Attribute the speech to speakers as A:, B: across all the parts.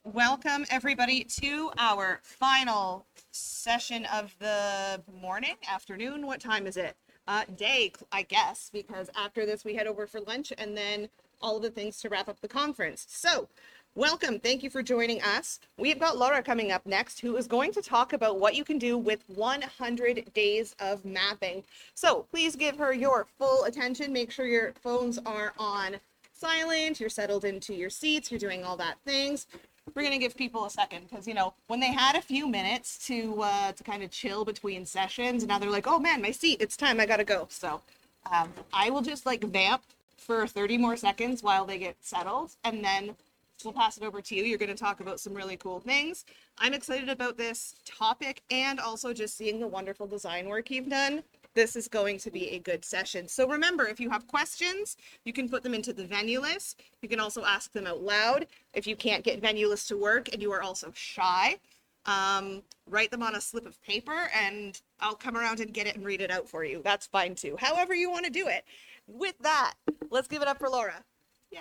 A: Welcome everybody to our final session of the morning, afternoon. What time is it? Day, I guess, because after this we head over for lunch and then all of the things to wrap up the conference. So, welcome. Thank you for joining us. We've got Laura coming up next, who is going to talk about what you can do with 100 days of mapping. So, please give her your full attention. Make sure your phones are on silent, you're settled into your seats, you're doing all that things. We're gonna give people a second because when they had a few minutes to kind of chill between sessions, and now they're like, oh man, my seat, it's time, I gotta go. So I will just like vamp for 30 more seconds while they get settled, and then we'll pass it over to you. You're going to talk about some really cool things. I'm excited about this topic and also just seeing the wonderful design work you've done. This is going to be a good session. So remember, if you have questions, you can put them into the venue list. You can also ask them out loud. If you can't get venue list to work and you are also shy, write them on a slip of paper and I'll come around and get it and read it out for you. That's fine too. However you want to do it. With that, let's give it up for Laura. Yeah.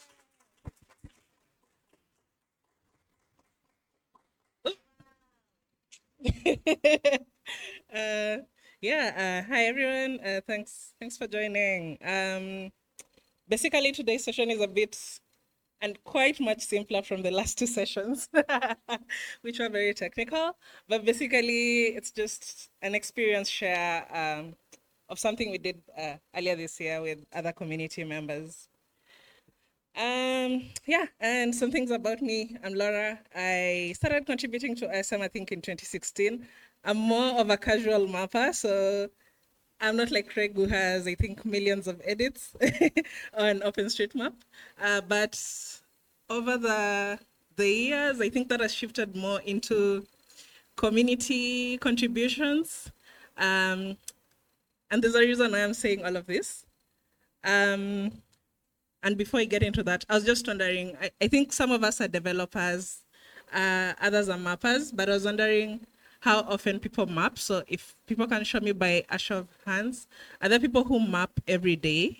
B: uh, Hi everyone. Thanks for joining. Basically, today's session is a bit and quite much simpler from the last two sessions, which were very technical. But basically, it's just an experience share of something we did earlier this year with other community members. And some things about me. I'm Laura. I started contributing to ISM, I think, in 2016. I'm more of a casual mapper, so I'm not like Craig, who has, I think, millions of edits on OpenStreetMap. But over the years, I think that has shifted more into community contributions. And there's a reason why I'm saying all of this. And before I get into that, I was just wondering, I think some of us are developers, others are mappers, but I was wondering how often people map. So if people can show me by a show of hands, are there people who map every day?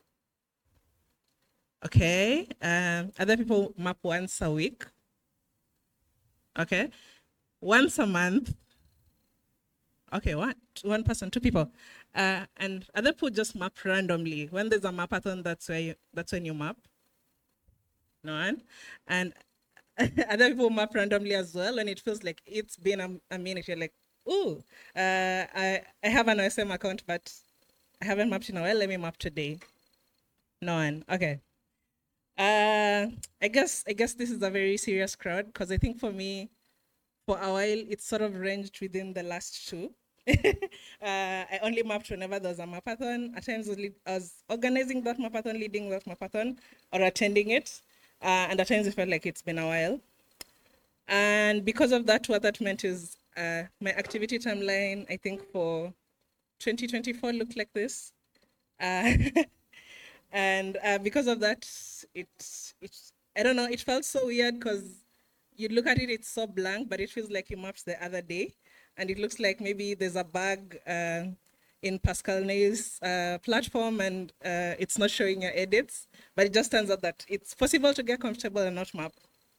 B: Okay. Are there people who map once a week? Okay. Once a month? Okay, one person, two people. And other people just map randomly. When there's a mapathon, that's when you map. No one. And other people map randomly as well, and it feels like it's been a minute. You're like, ooh, I have an OSM account, but I haven't mapped in a while. Let me map today. No one. Okay. I guess this is a very serious crowd because I think for me, for a while, it's sort of ranged within the last two. I only mapped whenever there was a mapathon. At times, I was organizing that mapathon, leading that mapathon, or attending it. And at times, it felt like it's been a while. And because of that, what that meant is my activity timeline, I think for 2024 looked like this. Uh, and because of that, I don't know, it felt so weird because you look at it, it's so blank, but it feels like you mapped the other day. And it looks like maybe there's a bug in Pascal Ney's platform and it's not showing your edits. But it just turns out that it's possible to get comfortable and not map.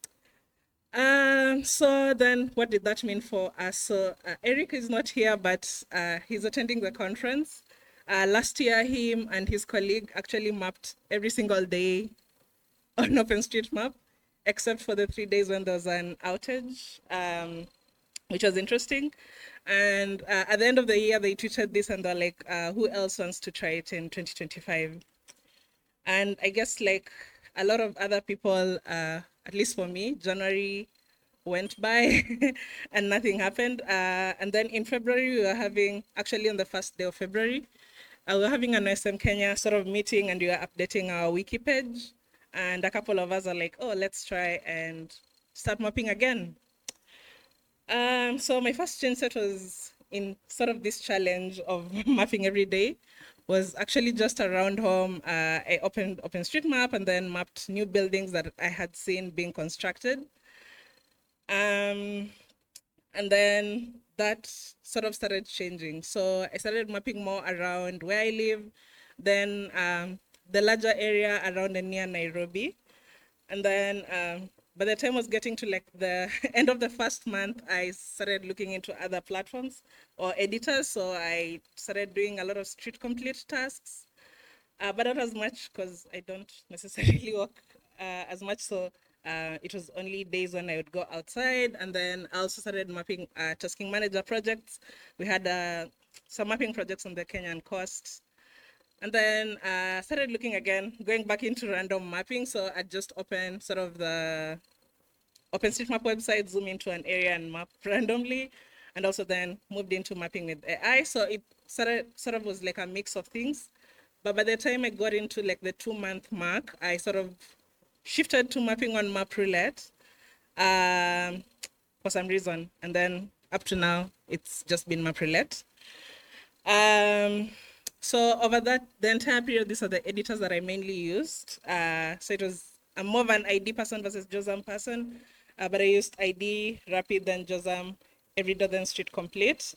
B: So then what did that mean for us? So Eric is not here, but he's attending the conference. Last year, him and his colleague actually mapped every single day on OpenStreetMap, except for the 3 days when there was an outage, which was interesting. And at the end of the year, they tweeted this and they're like, who else wants to try it in 2025? And I guess like a lot of other people, at least for me, January went by and nothing happened. And then in February, we were having, actually on the first day of February, we were having an SM Kenya sort of meeting and we were updating our wiki page. And a couple of us are like, oh, let's try and start mapping again. So my first genset was in sort of this challenge of mapping every day was actually just around home. I opened OpenStreetMap and then mapped new buildings that I had seen being constructed. And then that sort of started changing. So I started mapping more around where I live, then the larger area around and near Nairobi. And then by the time I was getting to like the end of the first month, I started looking into other platforms or editors. So I started doing a lot of street complete tasks, but not as much because I don't necessarily work as much. So it was only days when I would go outside. And then I also started mapping tasking manager projects. We had some mapping projects on the Kenyan coast. And then started looking again, going back into random mapping. So I just opened sort of the OpenStreetMap website, zoom into an area and map randomly, and also then moved into mapping with AI. So it sort of was like a mix of things. But by the time I got into like the 2-month mark, I sort of shifted to mapping on MapRoulette for some reason. And then up to now, it's just been MapRoulette. So over the entire period, these are the editors that I mainly used. So it was, I'm more of an ID person versus JOSAM person, but I used ID, Rapid, then JOSAM, Everyday, then Street Complete.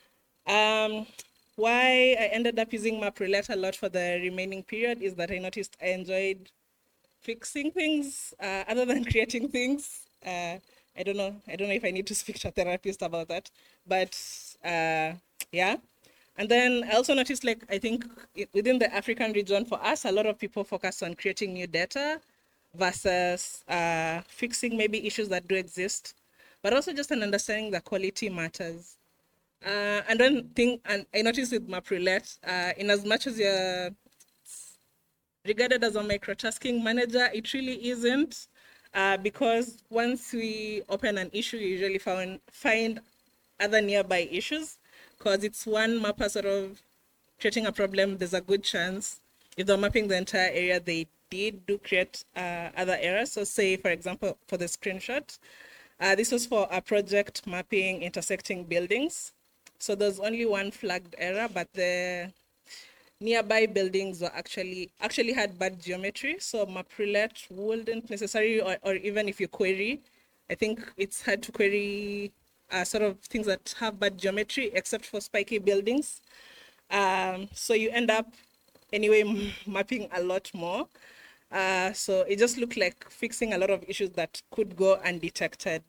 B: Why I ended up using MapRoulette a lot for the remaining period is that I noticed I enjoyed fixing things other than creating things. I don't know if I need to speak to a therapist about that, but yeah. And then I also noticed, like, I think within the African region, for us, a lot of people focus on creating new data versus fixing maybe issues that do exist, but also just an understanding that quality matters. And one thing, and I noticed with MapRoulette, in as much as you're regarded as a microtasking manager, it really isn't, because once we open an issue, you usually find other nearby issues, because it's one mapper sort of creating a problem. There's a good chance if they're mapping the entire area, they do create other errors. So say, for example, for the screenshot, this was for a project mapping intersecting buildings. So there's only one flagged error, but the nearby buildings were actually had bad geometry. So MapRoulette wouldn't necessarily, or even if you query, I think it's hard to query sort of things that have bad geometry, except for spiky buildings. So you end up anyway mapping a lot more. So it just looked like fixing a lot of issues that could go undetected.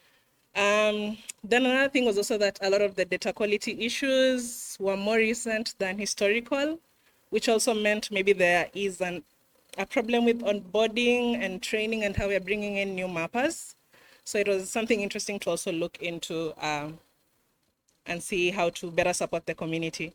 B: Then another thing was also that a lot of the data quality issues were more recent than historical, which also meant maybe there is a problem with onboarding and training and how we're bringing in new mappers. So it was something interesting to also look into and see how to better support the community.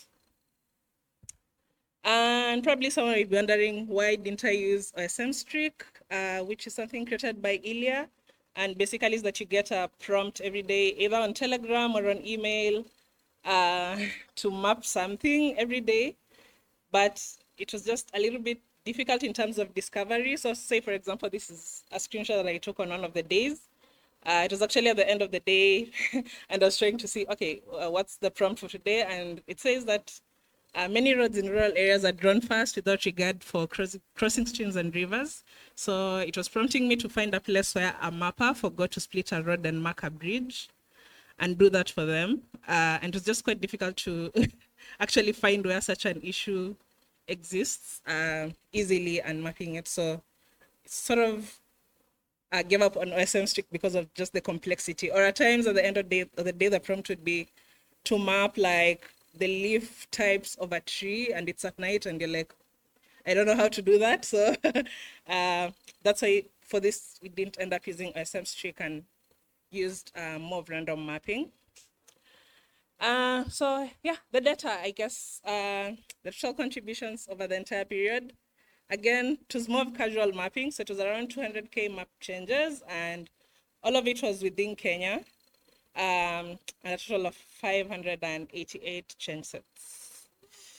B: And probably someone will be wondering, why didn't I use OSM Streak, which is something created by Ilya. And basically is that you get a prompt every day, either on Telegram or on email, to map something every day. But it was just a little bit difficult in terms of discovery. So say, for example, this is a screenshot that I took on one of the days. It was actually at the end of the day, and I was trying to see, okay, what's the prompt for today? And it says that many roads in rural areas are drawn fast without regard for crossing streams and rivers. So it was prompting me to find a place where a mapper forgot to split a road and mark a bridge and do that for them. And it was just quite difficult to actually find where such an issue exists easily and mapping it. So it's sort of gave up on OSM Streak because of just the complexity. Or at times at the end of the day, the prompt would be to map like the leaf types of a tree, and it's at night, and you're like, I don't know how to do that. So that's why for this, we didn't end up using OSM Streak and used more of random mapping. So yeah, the data, I guess, the total contributions over the entire period. Again, it was more of casual mapping, so it was around 200K map changes, and all of it was within Kenya, and a total of 588 change sets.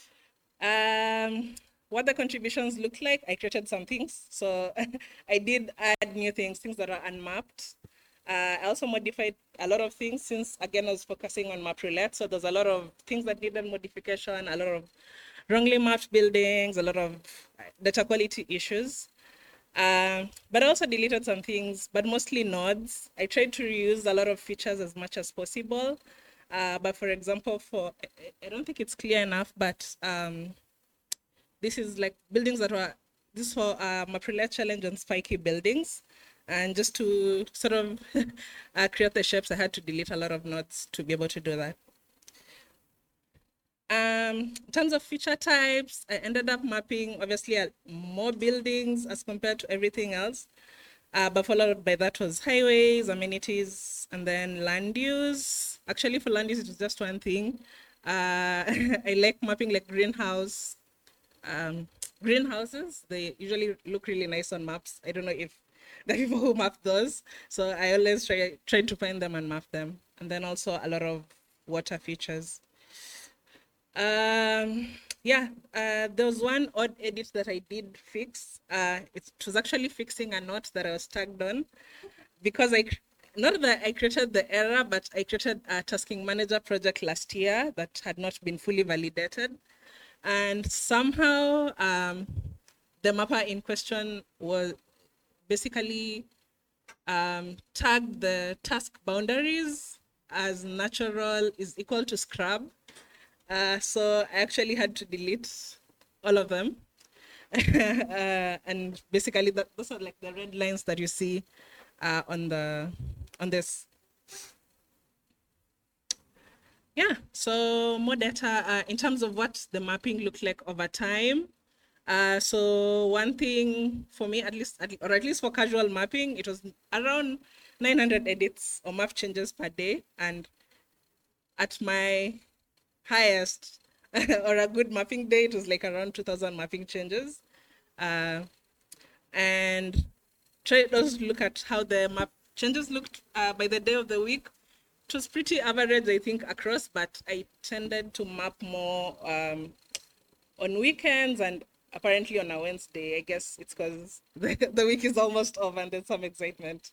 B: What the contributions look like, I created some things. So I did add new things that are unmapped. I also modified a lot of things since, again, I was focusing on MapRoulette. So there's a lot of things that needed modification, a lot of wrongly mapped buildings, a lot of data quality issues. But I also deleted some things, but mostly nodes. I tried to reuse a lot of features as much as possible. But for example, I don't think it's clear enough, but this is like buildings that were, this for MapRoulette challenge on spiky buildings. And just to sort of create the shapes, I had to delete a lot of notes to be able to do that. In terms of feature types, I ended up mapping obviously more buildings as compared to everything else. But followed by that was highways, amenities, and then land use. Actually, for land use, it was just one thing. I like mapping like greenhouses. They usually look really nice on maps. I don't know if the people who map those. So I always try to find them and map them. And then also a lot of water features. Yeah, there was one odd edit that I did fix. It was actually fixing a note that I was tagged on because not that I created the error, but I created a tasking manager project last year that had not been fully validated. And somehow the mapper in question was basically tagged the task boundaries as natural is equal to scrub. So I actually had to delete all of them. And basically those are like the red lines that you see on this. Yeah, so more data in terms of what the mapping looked like over time. So one thing for me, at least for casual mapping, it was around 900 edits or map changes per day. And at my highest or a good mapping day, it was like around 2000 mapping changes. And try also look at how the map changes looked by the day of the week. It was pretty average, I think, across, but I tended to map more on weekends and apparently on a Wednesday. I guess it's because the week is almost over and there's some excitement.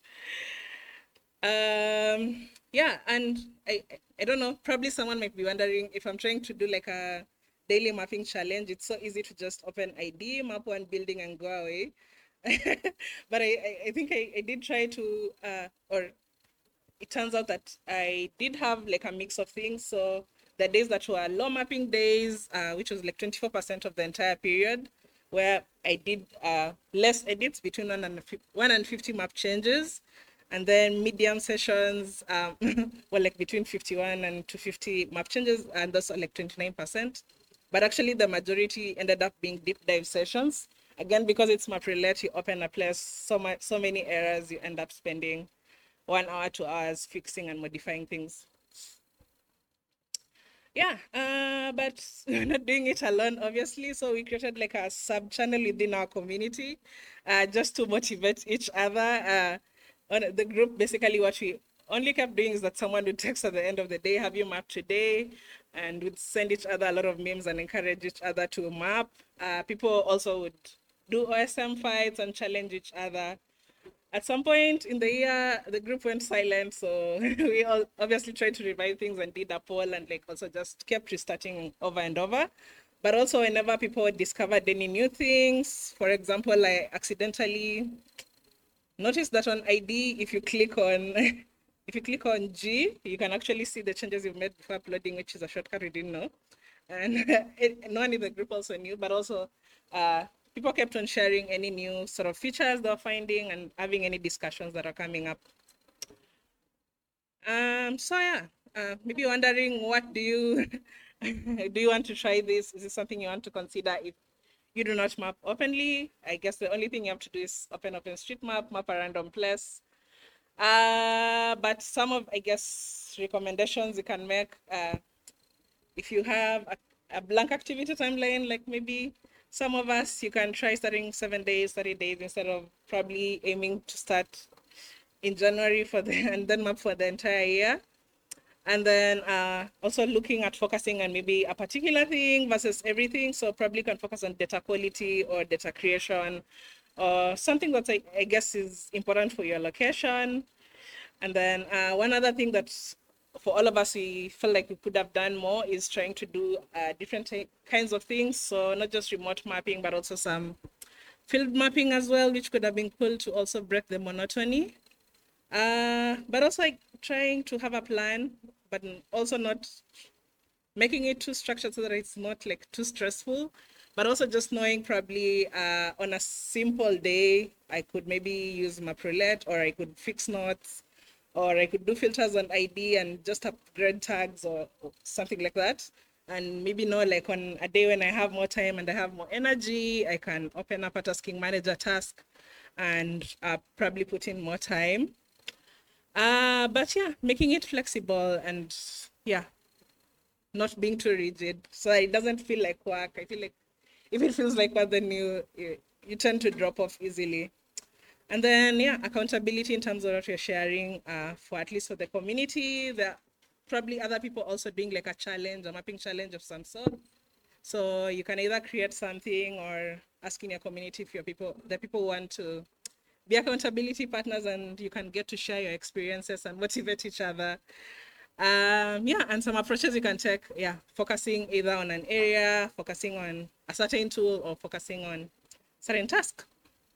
B: Yeah, and I don't know, probably someone might be wondering if I'm trying to do like a daily mapping challenge, it's so easy to just open ID, map one building and go away. But I think I did try to, or it turns out that I did have like a mix of things. So the days that were low mapping days, which was like 24% of the entire period, where I did less edits between 1 and 50 map changes. And then medium sessions were like between 51 and 250 map changes, and those are like 29%. But actually the majority ended up being deep dive sessions. Again, because it's map related, you open a place, so many errors, you end up spending 1 hour, 2 hours fixing and modifying things. Yeah, but we're not doing it alone, obviously. So we created like a sub channel within our community just to motivate each other. On the group, basically, what we only kept doing is that someone would text at the end of the day, have you mapped today? And would send each other a lot of memes and encourage each other to map. People also would do OSM fights and challenge each other. At some point in the year, the group went silent, so we all obviously tried to revive things and did a poll and like also just kept restarting over and over. But also whenever people discovered any new things, for example, I accidentally noticed that on ID, if you click on if you click on G, you can actually see the changes you've made before uploading, which is a shortcut we didn't know. And no one in the group also knew, but also people kept on sharing any new sort of features they're finding and having any discussions that are coming up. So yeah, maybe wondering what do you do you want to try this? Is this something you want to consider if you do not map openly? I guess the only thing you have to do is open OpenStreetMap, map a random place. But some of, I guess, recommendations you can make if you have a blank activity timeline, like maybe some of us, you can try starting 7 days, 30 days instead of probably aiming to start in January and then map for the entire year. And then also looking at focusing on maybe a particular thing versus everything. So probably can focus on data quality or data creation or something that I guess is important for your location. And then one other thing that's for all of us, we feel like we could have done more is trying to do different kinds of things. So not just remote mapping, but also some field mapping as well, which could have been cool to also break the monotony. But also like trying to have a plan, but also not making it too structured so that it's not like too stressful. but also just knowing probably on a simple day, I could maybe use MapRoulette, or I could fix notes, or I could do filters on ID and just upgrade tags or something like that. And maybe know, like, on a day when I have more time and I have more energy, I can open up a tasking manager task and probably put in more time. But yeah, making it flexible and yeah, not being too rigid, so it doesn't feel like work. I feel like if it feels like work, then you tend to drop off easily. And then yeah, accountability in terms of what you're sharing, for at least for the community. There are probably other people also doing like a challenge, a mapping challenge of some sort. So you can either create something or ask in your community if the people want to be accountability partners, and you can get to share your experiences and motivate each other. Yeah, and some approaches you can take, yeah, focusing either on an area, focusing on a certain tool, or focusing on certain task.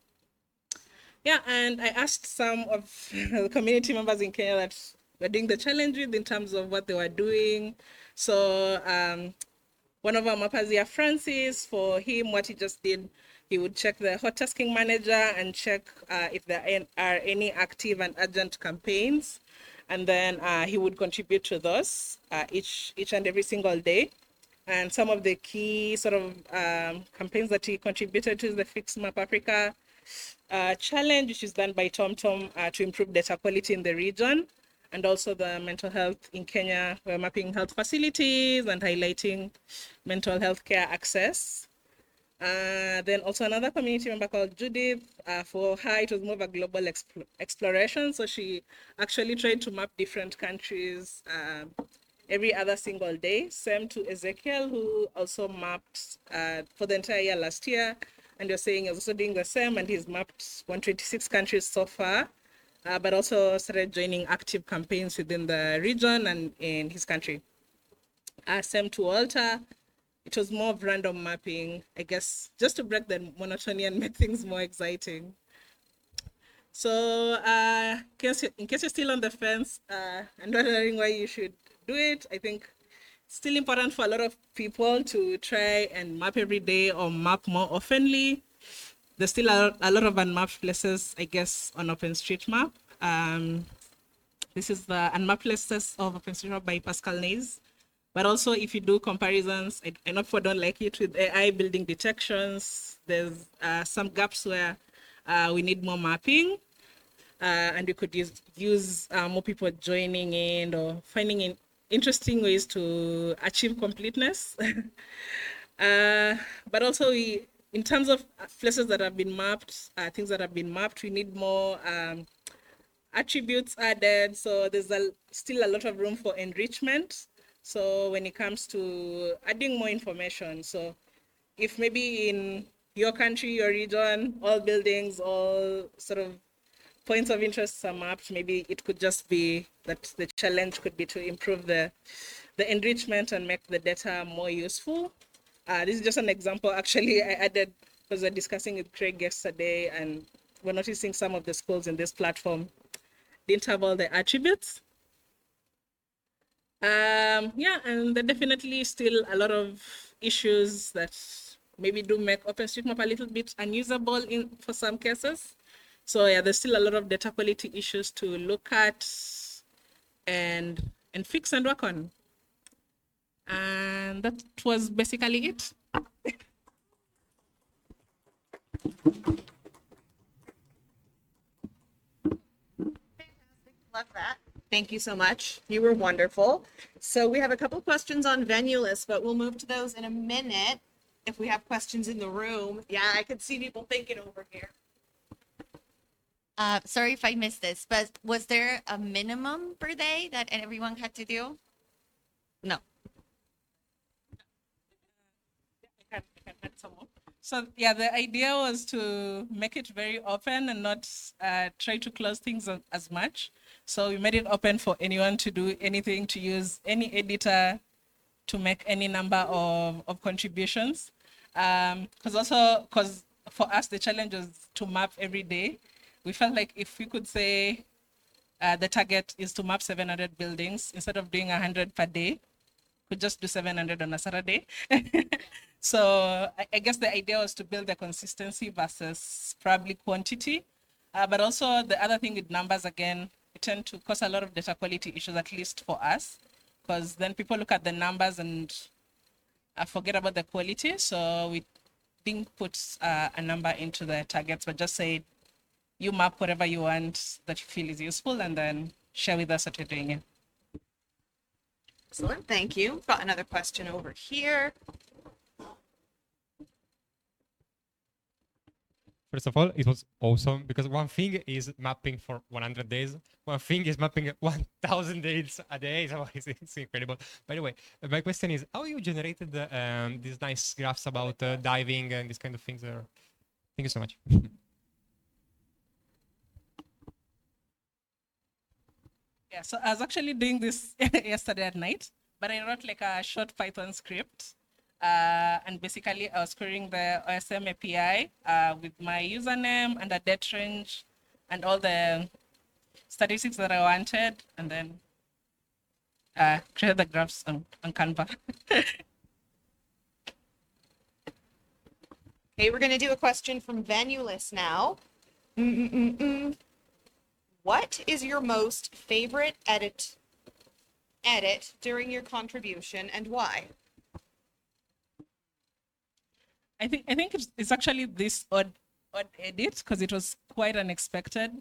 B: Yeah, and I asked some of the community members in Kenya that were doing the challenge with in terms of what they were doing. So one of our mappers here, Francis, for him, what he just did, he would check the hot tasking manager and check if there are any active and urgent campaigns. And then he would contribute to those each and every single day. And some of the key sort of campaigns that he contributed to is the Fix Map Africa challenge, which is done by TomTom to improve data quality in the region, and also the mental health in Kenya. We're mapping health facilities and highlighting mental health care access. Then also another community member called Judith, for her it was more of a global exploration. So she actually tried to map different countries every other single day. Same to Ezekiel, who also mapped for the entire year last year. And you're saying he's also doing the same, and he's mapped 126 countries so far, but also started joining active campaigns within the region and in his country. Same to Walter. It was more of random mapping, I guess, just to break the monotony and make things more exciting. So in case you're still on the fence and wondering why you should do it, I think it's still important for a lot of people to try and map every day or map more oftenly. There's still a lot of unmapped places, I guess, on OpenStreetMap. This is the unmapped places of OpenStreetMap by Pascal Nays. But also, if you do comparisons, I know people don't like it with AI building detections. There's some gaps where we need more mapping, and we could use more people joining in or finding interesting ways to achieve completeness. But also, in terms of places that have been mapped, things that have been mapped, we need more attributes added. So there's still a lot of room for enrichment. So when it comes to adding more information, so if maybe in your country, your region, all buildings, all sort of points of interest are mapped, maybe it could just be that the challenge could be to improve the enrichment and make the data more useful. This is just an example. Actually, I added, because we're discussing with Craig yesterday, and we're noticing some of the schools in this platform didn't have all the attributes. Yeah, and there definitely still a lot of issues that maybe do make OpenStreetMap a little bit unusable for some cases. So yeah, there's still a lot of data quality issues to look at and fix and work on. And that was basically it.
A: Love that. Thank you so much. You were wonderful. So we have a couple questions on venue list, but we'll move to those in a minute. If we have questions in the room. Yeah, I could see people thinking over here.
C: Sorry if I missed this, but was there a minimum per day that everyone had to do? No.
B: I can add some more. So yeah, the idea was to make it very open and not try to close things as much. So we made it open for anyone to do anything, to use any editor to make any number of contributions. Because for us, the challenge was to map every day. We felt like if we could say the target is to map 700 buildings, instead of doing 100 per day, could just do 700 on a Saturday. So I guess the idea was to build the consistency versus probably quantity. But also the other thing with numbers, again, it tend to cause a lot of data quality issues, at least for us, because then people look at the numbers and forget about the quality. So we didn't put a number into the targets, but just say you map whatever you want that you feel is useful and then share with us what you're doing it.
A: Excellent, thank you. Got another question over here.
D: First of all, it was awesome because one thing is mapping for 100 days. One thing is mapping 1,000 days a day. So it's incredible. By the way, my question is, how you generated these nice graphs about diving and these kind of things? Thank you so much.
B: Yeah, so I was actually doing this yesterday at night, but I wrote like a short Python script. And basically I was querying the OSM API with my username and a date range and all the statistics that I wanted, and then create the graphs on Canva.
A: Okay, we're going to do a question from Vanulus now. What is your most favorite edit during your contribution and why?
B: I think it's actually this odd edit because it was quite unexpected.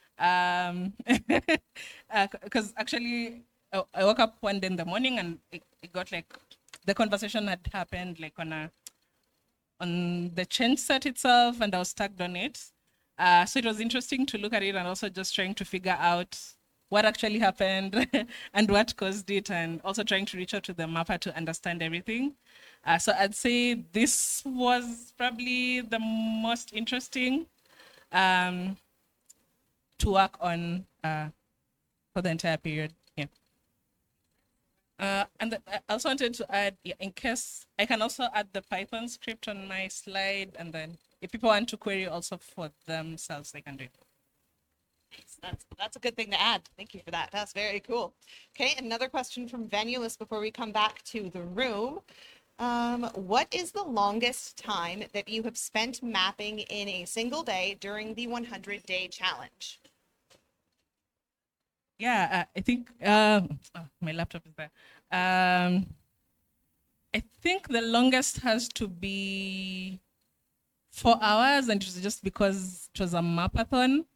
B: Because actually I woke up one day in the morning and it got like the conversation had happened like on the change set itself, and I was tagged on it. So it was interesting to look at it and also just trying to figure out what actually happened and what caused it, and also trying to reach out to the mapper to understand everything. So I'd say this was probably the most interesting to work on for the entire period. Yeah. And I also wanted to add, in case I can also add the Python script on my slide, and then if people want to query also for themselves, they can do it.
A: That's a good thing to add. Thank you for that. That's very cool. Okay, another question from Vanulus before we come back to the room. What is the longest time that you have spent mapping in a single day during the 100-day challenge?
B: Yeah, I think my laptop is there. I think the longest has to be 4 hours, and it was just because it was a mapathon.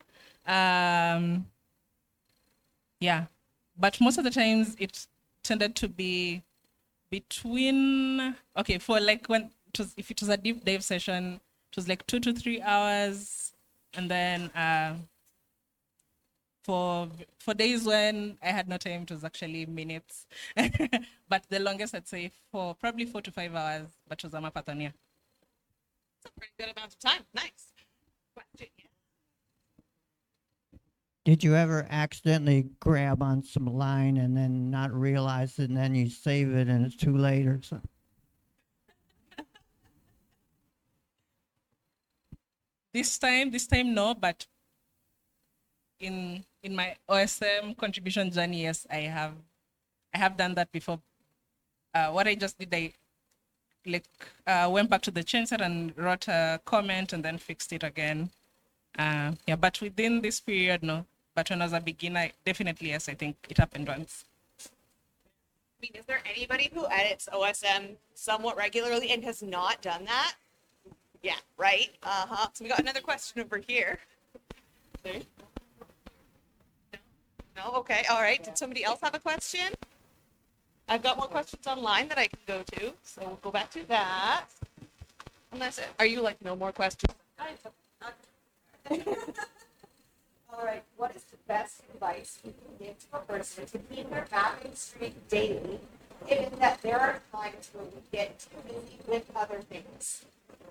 B: Yeah, but most of the times it tended to be between, okay, for like when it was, if it was a deep dive session, it was like 2 to 3 hours, and then for days when I had no time, it was actually minutes. But the longest I'd say for probably 4 to 5 hours, but it was a mapathon, yeah.
A: That's a pretty good amount of time. Nice. Question, yeah.
E: Did you ever accidentally grab on some line and then not realize it, and then you save it and it's too late or something?
B: This time no, but in my OSM contribution journey, yes, I have done that before. What I just did, I went back to the change set and wrote a comment and then fixed it again. Yeah, but within this period, no. But when I was a beginner, definitely yes, I think it happened once.
A: I mean, is there anybody who edits OSM somewhat regularly and has not done that? Yeah, right? So we got another question over here. No? Okay, all right. Did somebody else have a question? I've got more questions online that I can go to, so we'll go back to that. Unless, are you like, no more questions? All right, what is the best advice you can give to a person to keep their mapping streak daily, given that there are times when we get too busy with other things?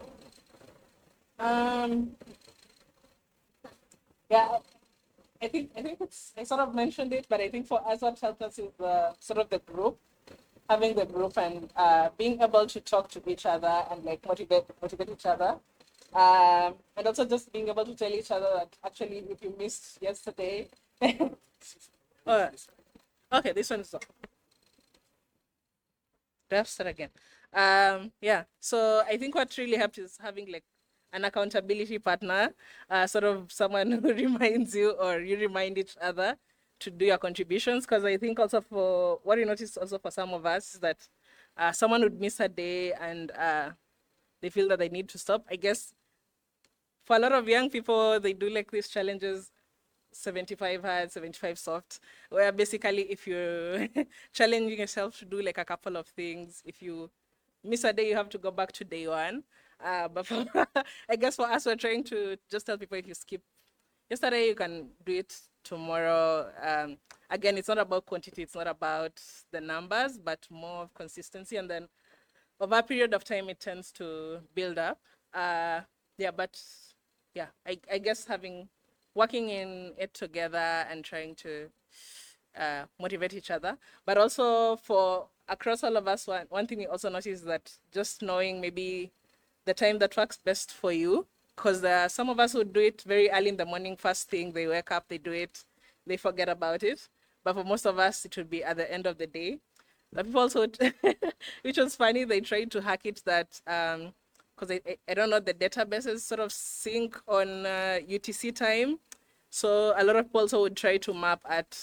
B: Yeah, I think it's, I sort of mentioned it, but I think for us what helped us is the sort of the group, having the group and being able to talk to each other and like motivate each other. And also just being able to tell each other that actually if you missed yesterday, okay, this one's do I have to start again? Yeah. So I think what really helped is having like an accountability partner, sort of someone who reminds you or you remind each other to do your contributions. Because I think also for what you noticed also for some of us is that someone would miss a day and they feel that they need to stop. I guess for a lot of young people, they do like these challenges 75 hard, 75 soft, where basically if you're challenging yourself to do like a couple of things, if you miss a day, you have to go back to day one. But for, I guess for us, we're trying to just tell people if you skip yesterday, you can do it tomorrow. Again, it's not about quantity, it's not about the numbers, but more of consistency. And then over a period of time, it tends to build up. Yeah, but yeah, I guess working in it together and trying to motivate each other, but also for across all of us, one thing we also notice is that just knowing maybe the time that works best for you, because there are some of us who do it very early in the morning, first thing they wake up, they do it, they forget about it. But for most of us, it would be at the end of the day. The people also, which was funny, they tried to hack it that because I don't know, the databases sort of sync on UTC time. So a lot of people also would try to map at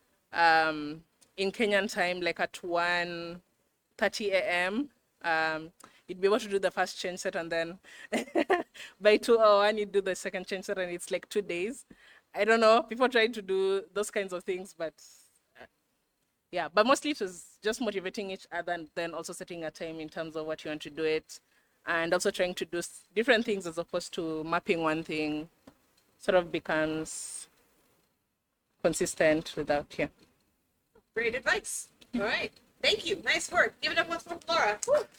B: in Kenyan time, like at 1:30 a.m. You'd be able to do the first change set, and then by 2:01 you do the second change set, and it's like 2 days. I don't know. People try to do those kinds of things, but yeah. But mostly it was just motivating each other, and then also setting a time in terms of what you want to do it, and also trying to do different things as opposed to mapping one thing. Sort of becomes consistent without, yeah.
A: Great advice. All right. Thank you. Nice work. Give it up once for Laura. Woo.